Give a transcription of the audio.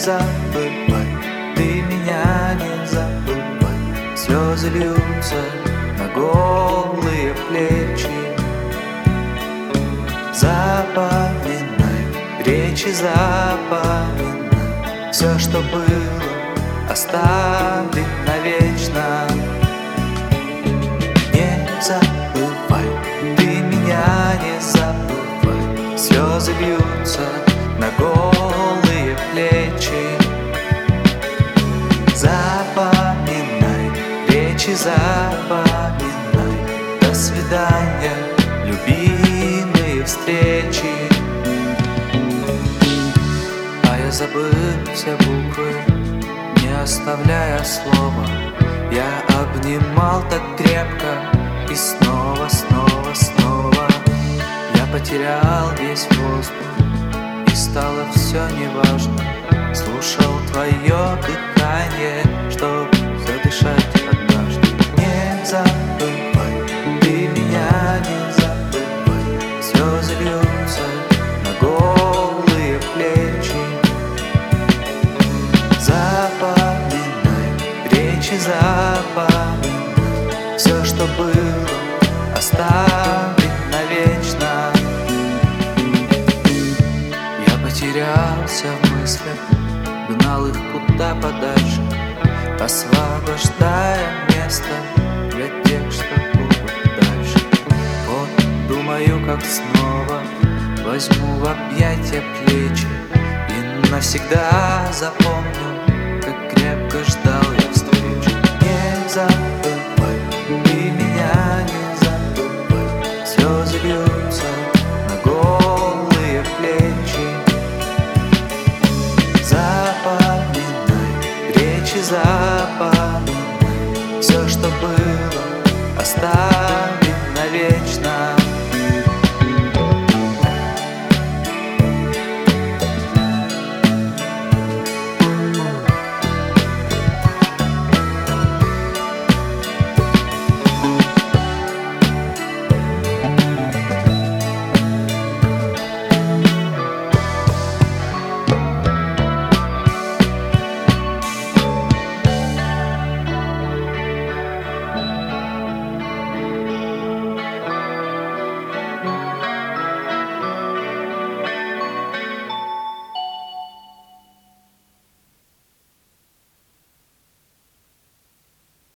забывай, ты меня не забывай. Слезы льются на голые плечи. Запоминай речи, запоминай все, что было, оставим навечно. Не забывай, ты меня не забывай. Слезы льются на голые плечи. Запоминай речи, запоминай. До свидания, любимые встречи. А я забыл все буквы, не оставляя слова. Я обнимал так крепко и снова, снова, снова. Я потерял весь воздух, и стало все неважно. Слушал твое дыхание, чтоб задышать однажды. Не забывай, ты меня не забывай. Слезы льются на голые плечи. Запоминай речи, запоминай все, что было, оставить навечно. Я потерялся в мыслях, гнал их куда подальше, освобождая место для тех, что будут дальше. Вот думаю, как снова возьму в объятия плечи и навсегда запомню, как крепко ждал я встречи. Не забывай, ты меня не забывай. Слезы льются на голые плечи. Запоминай речи, запоминай все, что было, оставь